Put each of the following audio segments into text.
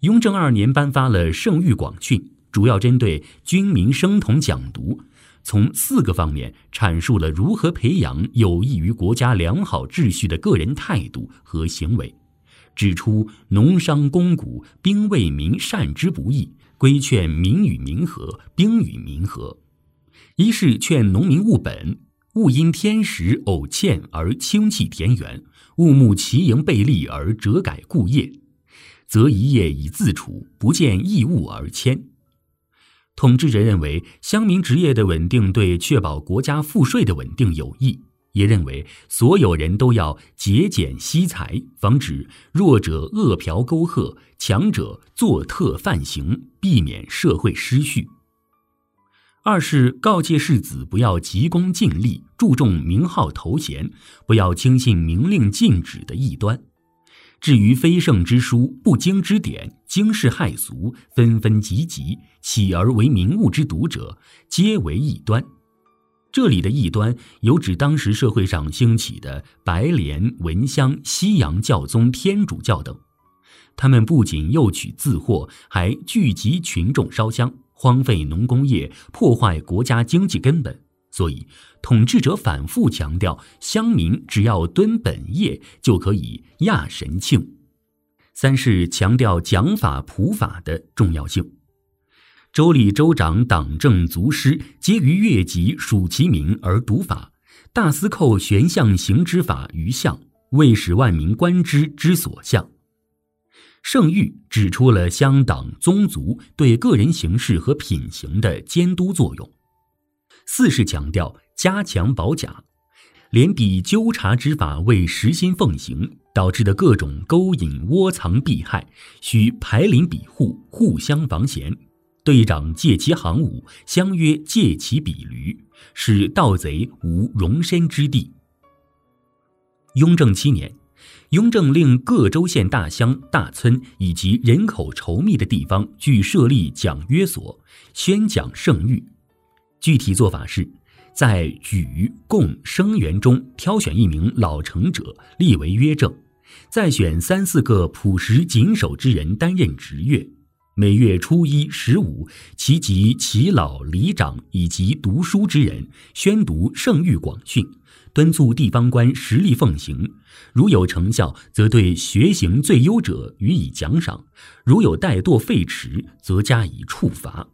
雍正2年颁发了圣谕广训，主要针对军民生童讲读，从4个方面阐述了如何培养有益于国家良好秩序的个人态度和行为，指出农商工贾兵为民善之不易，规劝民与民和，兵与民和。一是劝农民务本，勿因天时偶欠而轻弃田园，勿慕其营备利而折改故业，则一业以自处，不见义务而迁。统治者认为乡民职业的稳定对确保国家赋税的稳定有益，也认为所有人都要节俭惜财，防止弱者恶嫖沟壑，强者作特犯行，避免社会失序。二是告诫士子不要急功近利，注重名号头衔，不要轻信明令禁止的异端。至于非圣之书，不经之典，惊世骇俗，纷纷集集，起而为民物之读者，皆为异端。这里的异端有指当时社会上兴起的白莲、闻香、西洋教宗、天主教等，他们不仅诱取自获，还聚集群众烧香，荒废农工业，破坏国家经济根本。所以统治者反复强调，乡民只要敦本业就可以亚神庆。三是强调讲法普法的重要性。州里州长党政族师皆于越级属其民而读法，大司寇悬象行之法于相，为使万民观之所向。圣谕指出了乡党宗族对个人行事和品行的监督作用。四是强调加强保甲，连比纠察之法未实心奉行，导致的各种勾引窝藏避害，需排邻比户，互相防嫌。队长借其行伍，相约借其比驴，使盗贼无容身之地。雍正7年，雍正令各州县大乡、大村以及人口稠密的地方俱设立讲约所，宣讲圣谕。具体做法是，在举、贡、生员中挑选1名老成者立为约正，再选3、4个朴实谨守之人担任职月。每月初1、15，其及耆老、里长以及读书之人宣读圣谕广训，敦促地方官实力奉行。如有成效，则对学行最优者予以奖赏；如有怠惰废弛，则加以处罚。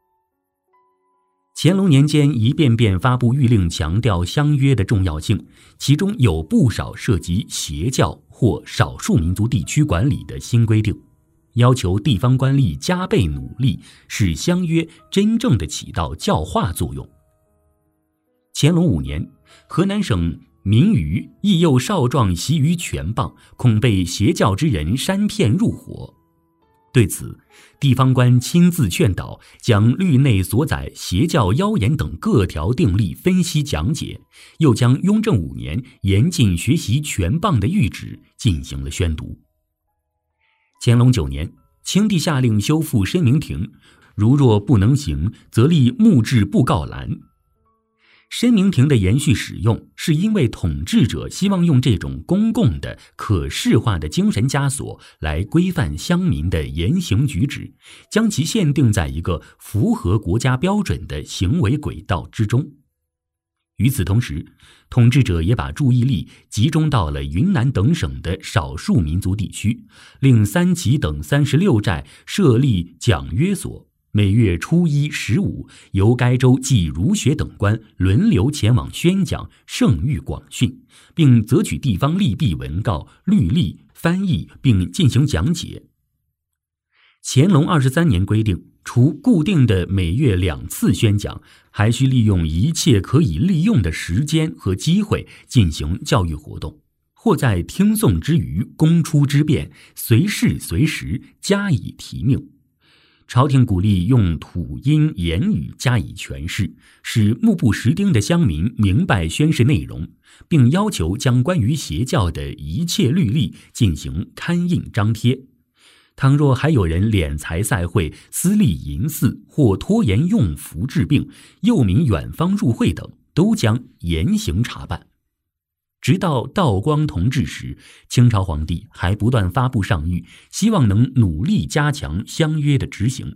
乾隆年间一遍遍发布谕令，强调乡约的重要性，其中有不少涉及邪教或少数民族地区管理的新规定，要求地方官吏加倍努力，使乡约真正的起到教化作用。乾隆5年，河南省民余亦诱少壮习于拳棒，恐被邪教之人煽骗入伙。对此，地方官亲自劝导，将律内所载邪教妖言等各条定例分析讲解，又将雍正5年严禁学习拳棒的谕旨进行了宣读。乾隆9年，清帝下令修复申明亭，如若不能行，则立木质布告栏。申明亭的延续使用，是因为统治者希望用这种公共的、可视化的精神枷锁来规范乡民的言行举止，将其限定在一个符合国家标准的行为轨道之中。与此同时，统治者也把注意力集中到了云南等省的少数民族地区，令3旗等36寨设立讲约所，每月初1、15，由该州暨儒学等官轮流前往宣讲圣谕广训，并择取地方利弊文告、律例翻译并进行讲解。乾隆23年规定，除固定的每月2次宣讲，还需利用一切可以利用的时间和机会进行教育活动，或在听诵之余公出之便，随事随时加以提命。朝廷鼓励用土音言语加以诠释，使目不识丁的乡民明白宣誓内容，并要求将关于邪教的一切律例进行刊印张贴。倘若还有人敛财赛贿、私利淫祀或拖延用符治病、诱民远方入会等，都将严刑查办。 直到道光同治时，清朝皇帝还不断发布上谕，希望能努力加强乡约的执行。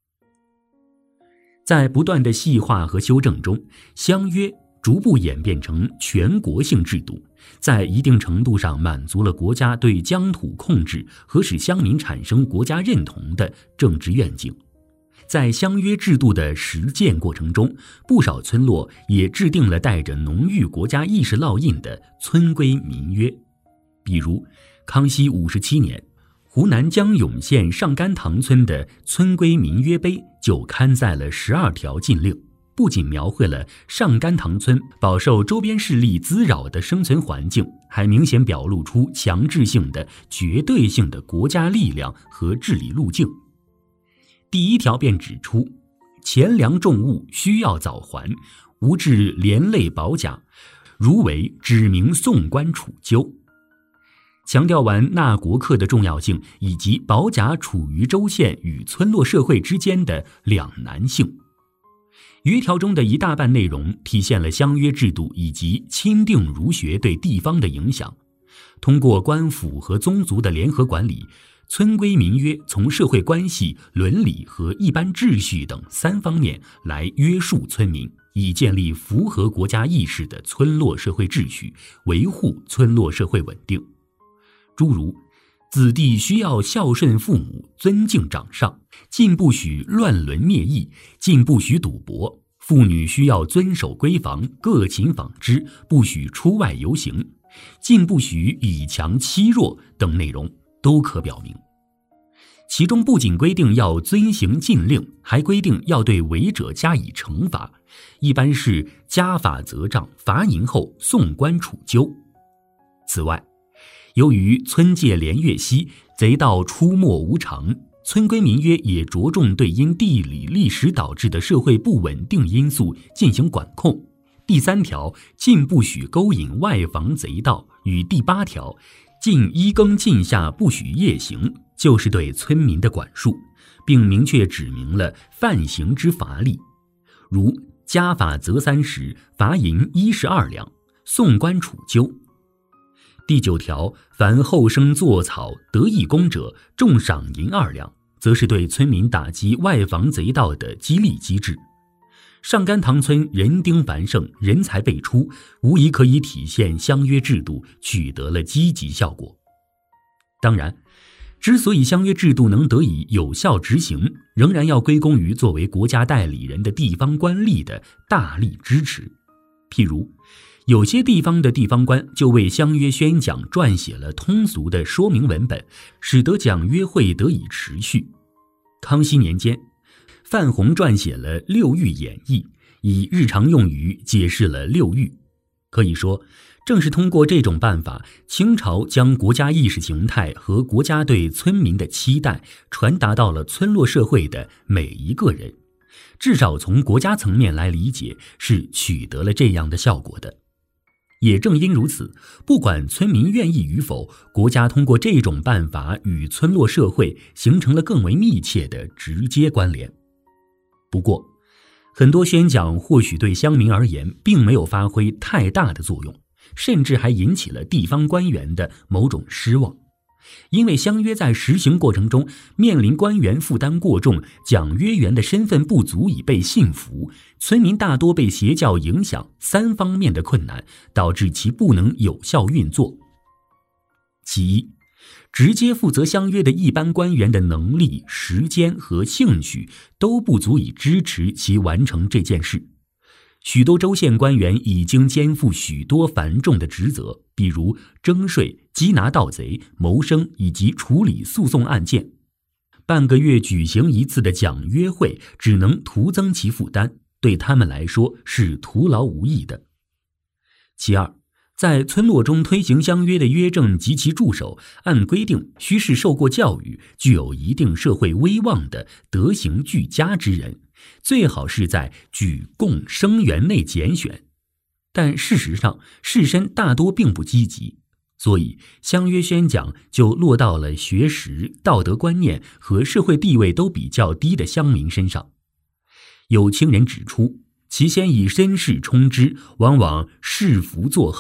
在不断的细化和修正中，乡约逐步演变成全国性制度，在一定程度上满足了国家对疆土控制和使乡民产生国家认同的政治愿景。在乡约制度的实践过程中，不少村落也制定了带着浓郁国家意识烙印的村规民约。比如康熙57年，湖南江永县上甘塘村的村规民约碑就刊载了12条禁令，不仅描绘了上甘塘村饱受周边势力滋扰的生存环境，还明显表露出强制性的、绝对性的国家力量和治理路径。第1条便指出，钱粮重物需要早还，无致连累保甲，如违指明送官处究。强调完纳国客的重要性，以及保甲处于州县与村落社会之间的两难性。约条中的一大半内容体现了乡约制度以及钦定儒学对地方的影响。通过官府和宗族的联合管理，村规民约从社会关系、伦理和一般秩序等3方面来约束村民，以建立符合国家意识的村落社会秩序，维护村落社会稳定。诸如子弟需要孝顺父母，尊敬长上，禁不许乱伦灭义，禁不许赌博，妇女需要遵守闺房，各勤纺织，不许出外游行，禁不许以强欺弱等内容都可表明。其中不仅规定要遵行禁令，还规定要对违者加以惩罚，一般是家法责杖，罚银后送官处究。此外，由于村界连月稀，贼盗出没无常，村规民约也着重对因地理历史导致的社会不稳定因素进行管控。第3条禁不许勾引外防贼盗，与第8条禁1更禁夏不许夜行，就是对村民的管束，并明确指明了犯行之罚例，如家法责30，罚银12两，送官处究。第9条，凡后生作草得义功者，重赏银2两，则是对村民打击外防贼盗的激励机制。上甘塘村人丁繁盛，人才辈出，无疑可以体现乡约制度取得了积极效果。当然，之所以乡约制度能得以有效执行，仍然要归功于作为国家代理人的地方官吏的大力支持。譬如有些地方的地方官就为乡约宣讲撰写了通俗的说明文本，使得讲约会得以持续。康熙年间，范弘撰写了《六狱演义》，以日常用语解释了六狱。可以说，正是通过这种办法，清朝将国家意识形态和国家对村民的期待传达到了村落社会的每一个人。至少从国家层面来理解，是取得了这样的效果的。也正因如此，不管村民愿意与否，国家通过这种办法与村落社会形成了更为密切的直接关联。不过，很多宣讲或许对乡民而言并没有发挥太大的作用，甚至还引起了地方官员的某种失望。因为乡约在实行过程中面临官员负担过重，讲约员的身份不足以被信服，村民大多被邪教影响3方面的困难，导致其不能有效运作。其一，直接负责乡约的一般官员的能力、时间和兴趣都不足以支持其完成这件事。许多州县官员已经肩负许多繁重的职责，比如征税、缉拿盗贼、谋生以及处理诉讼案件。半个月举行一次的讲约会只能徒增其负担，对他们来说是徒劳无益的。其二，在村落中推行乡约的约正及其助手，按规定须是受过教育、具有一定社会威望的德行俱佳之人，最好是在举贡生员内拣选。但事实上，士绅大多并不积极，所以乡约宣讲就落到了学识、道德观念和社会地位都比较低的乡民身上。有清人指出，其先以身世充之，往往恃福作横，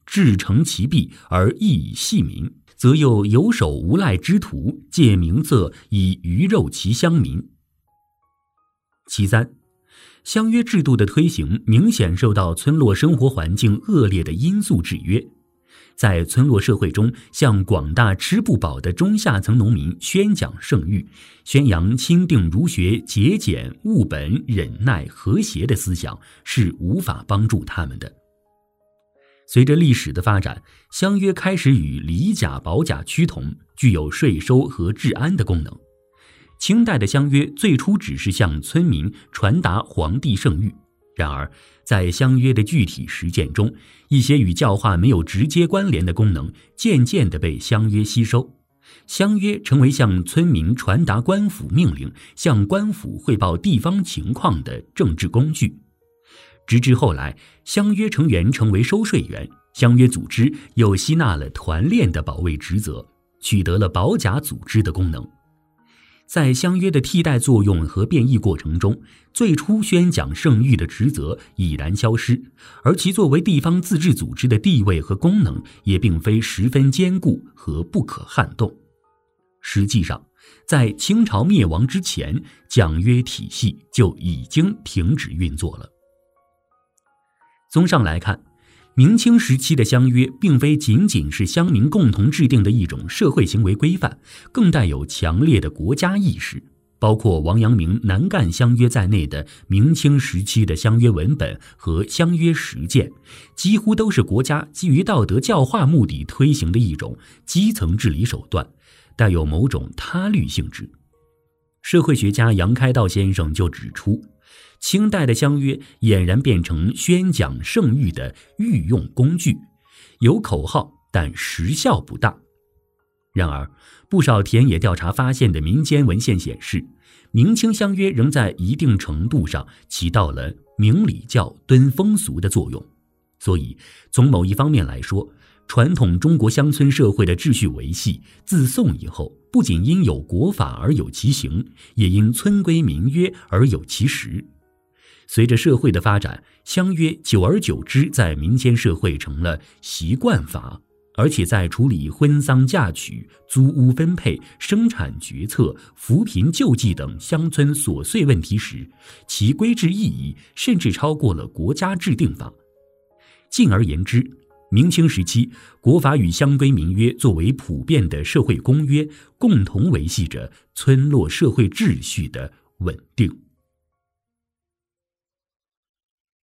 至诚其弊而义以系民，则又有守无赖之徒，借名色以鱼肉其乡民。其三，乡约制度的推行明显受到村落生活环境恶劣的因素制约。在村落社会中，向广大吃不饱的中下层农民宣讲圣谕，宣扬钦定儒学、节俭、务本、忍耐、和谐的思想，是无法帮助他们的。随着历史的发展，乡约开始与里甲、保甲趋同，具有税收和治安的功能。清代的乡约最初只是向村民传达皇帝圣谕，然而在乡约的具体实践中，一些与教化没有直接关联的功能渐渐地被乡约吸收，乡约成为向村民传达官府命令、向官府汇报地方情况的政治工具。直至后来，乡约成员成为收税员，乡约组织又吸纳了团练的保卫职责，取得了保甲组织的功能。在乡约的替代作用和变异过程中，最初宣讲圣谕的职责已然消失，而其作为地方自治组织的地位和功能也并非十分坚固和不可撼动。实际上，在清朝灭亡之前，讲约体系就已经停止运作了。综上来看，明清时期的乡约并非仅仅是乡民共同制定的一种社会行为规范，更带有强烈的国家意识。包括王阳明南赣乡约在内的明清时期的乡约文本和乡约实践，几乎都是国家基于道德教化目的推行的一种基层治理手段，带有某种他律性质。社会学家杨开道先生就指出，清代的乡约俨然变成宣讲圣谕的御用工具，有口号，但实效不大。然而，不少田野调查发现的民间文献显示，明清乡约仍在一定程度上起到了明礼教、敦风俗的作用。所以，从某一方面来说，传统中国乡村社会的秩序维系，自宋以后，不仅因有国法而有其形，也因村规民约而有其实。随着社会的发展，乡约久而久之在民间社会成了习惯法，而且在处理婚丧嫁娶、租屋分配、生产决策、扶贫救济等乡村琐碎问题时，其规制意义甚至超过了国家制定法。进而言之，明清时期，国法与乡规民约作为普遍的社会公约，共同维系着村落社会秩序的稳定。